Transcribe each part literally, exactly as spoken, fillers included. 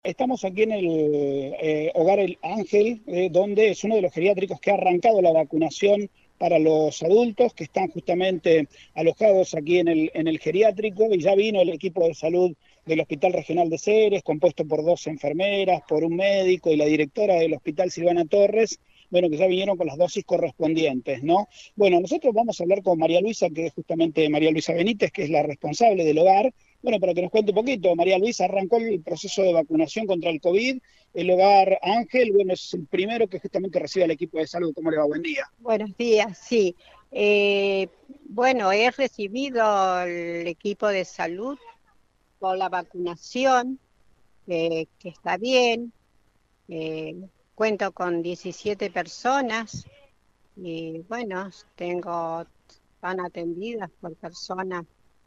Estamos aquí en el eh, Hogar El Ángel, eh, donde es uno de los geriátricos que ha arrancado la vacunación para los adultos que están justamente alojados aquí en el, en el geriátrico, y ya vino el equipo de salud del Hospital Regional de Ceres, compuesto por dos enfermeras, por un médico y la directora del hospital, Silvana Torres, bueno, que ya vinieron con las dosis correspondientes, ¿no? Bueno, nosotros vamos a hablar con María Luisa, que es justamente María Luisa Benítez, que es la responsable del hogar. Bueno, para que nos cuente un poquito, María Luisa, arrancó el proceso de vacunación contra el COVID, el Hogar Ángel, bueno, es el primero que justamente recibe al equipo de salud. ¿Cómo le va? Buen día. Buenos días, sí. Eh, bueno, he recibido el equipo de salud por la vacunación, eh, que está bien. Eh, Cuento con diecisiete personas y bueno, tengo, están atendidas por personas.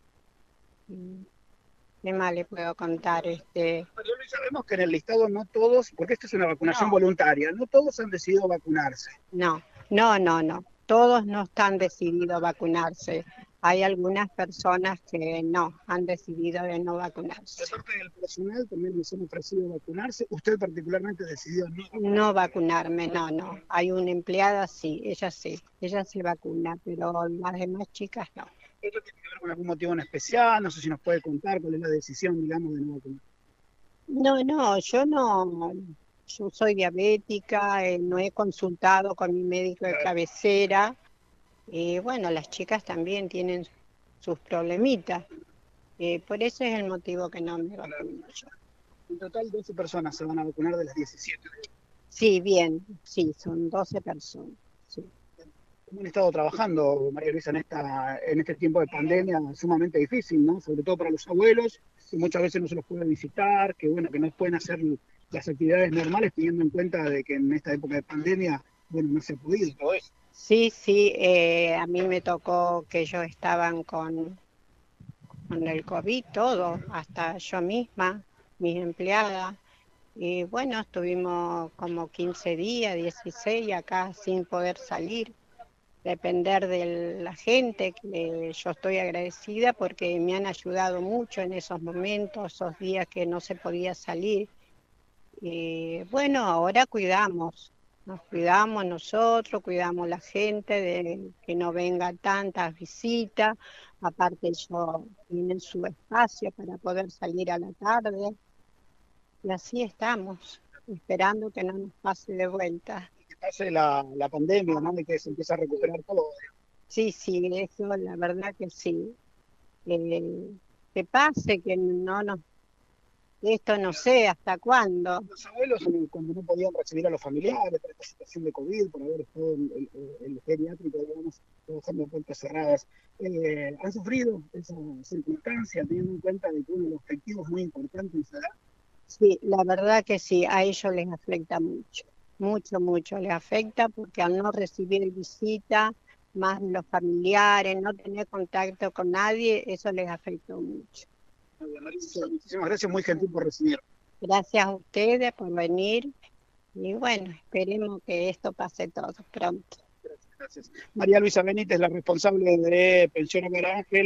y ¿Qué más le puedo contar? Este, María Luisa, sabemos que en el listado no todos, porque esta es una vacunación no, voluntaria, no todos han decidido vacunarse. no, no, no, no. Todos no están decididos a vacunarse. Hay algunas personas que no, han decidido de no De vacunarse. parte del personal también les han ofrecido vacunarse. Usted particularmente decidió no No vacunarse. vacunarme, no, no. Hay una empleada, sí, ella sí, ella se vacuna, pero las demás chicas no. ¿Esto tiene que ver con algún motivo en especial? No sé si nos puede contar cuál es la decisión, digamos, de no vacunar. No, no, yo no, yo soy diabética, eh, no he consultado con mi médico de cabecera. Y bueno, las chicas también tienen sus problemitas. Eh, por eso es el motivo que no me vacuno yo. En total, doce personas se van a vacunar de las diecisiete. Sí, bien, sí, son doce personas. Sí. ¿Cómo han estado trabajando, María Luisa, en, esta, en este tiempo de pandemia sumamente difícil, ¿no? Sobre todo para los abuelos, que muchas veces no se los puede visitar, que bueno, que no pueden hacer las actividades normales, teniendo en cuenta de que en esta época de pandemia, bueno, no se ha podido todo eso. Sí, sí, eh, a mí me tocó que ellos estaban con, con el COVID, todo, hasta yo misma, mis empleadas. Y bueno, estuvimos como quince días, dieciséis acá sin poder salir, depender de la gente, que yo estoy agradecida porque me han ayudado mucho en esos momentos, esos días que no se podía salir. Y bueno, ahora cuidamos, nos cuidamos nosotros, cuidamos la gente de que no venga tantas visitas, aparte ellos tienen su espacio para poder salir a la tarde, y así estamos, esperando que no nos pase de vuelta. Que pase la, la pandemia, ¿no? Y que se empiece a recuperar todo. Sí, sí, eso la verdad que sí. Eh, que pase, que no nos, esto no sé hasta cuándo. Los abuelos, eh, cuando no podían recibir a los familiares por esta situación de COVID, por haber estado en el, el, el geriátrico, digamos, trabajando en puertas cerradas, eh, han sufrido esa circunstancia, teniendo en cuenta de que uno de los objetivos muy importantes en su edad. Sí, la verdad que sí, a ellos les afecta mucho, mucho, mucho les afecta porque al no recibir visita, más de los familiares, no tener contacto con nadie, eso les afectó mucho. Sí. Muchísimas gracias, muy gentil por recibir. Gracias a ustedes por venir y bueno, esperemos que esto pase todo pronto. Gracias. María Luisa Benítez, la responsable de Pensión Hogar Ángel.